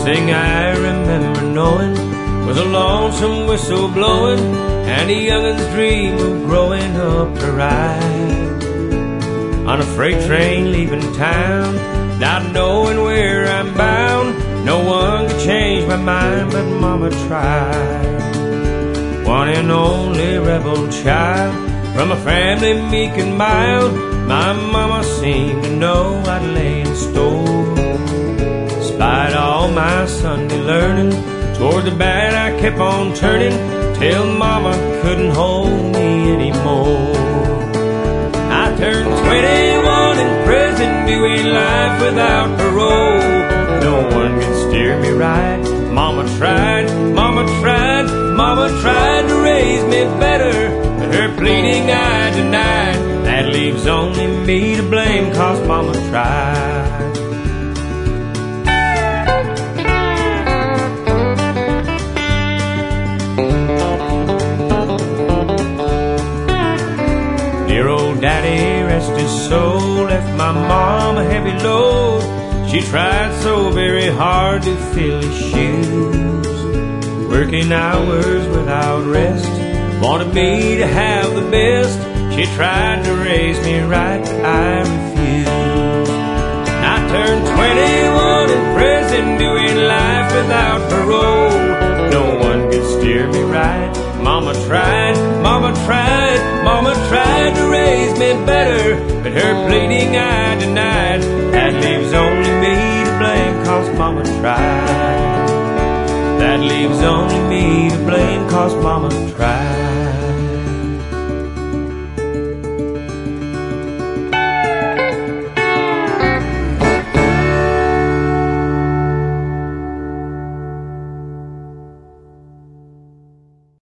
thing I remember knowing was a lonesome whistle blowing and a youngin's dream of growing up to ride on a freight train leaving town, not knowing where I'm bound. No one could change my mind, but Mama tried. One and only rebel child from a family meek and mild, my mama seemed to know I'd lay in store. Despite all my Sunday learning, toward the bad I kept on turning, till Mama couldn't hold me anymore. I turned 21 in prison, doing life without parole. No one could steer me right. Mama tried, Mama tried, Mama tried to raise me better, but her pleading I denied. That leaves only me to blame, 'cause Mama tried. Dear old Daddy, rest his soul, left my mom a heavy load. She tried so very hard to fill his shoes, working hours without rest, wanted me to have the best. She tried to raise me right, but I refused. I turned 21 in prison, doing life without parole. No one could steer me right. Mama tried, Mama tried, Mama tried to raise me better, but her pleading I denied. That leaves only me to blame, 'cause Mama tried. That leaves only me to blame, 'cause Mama tried.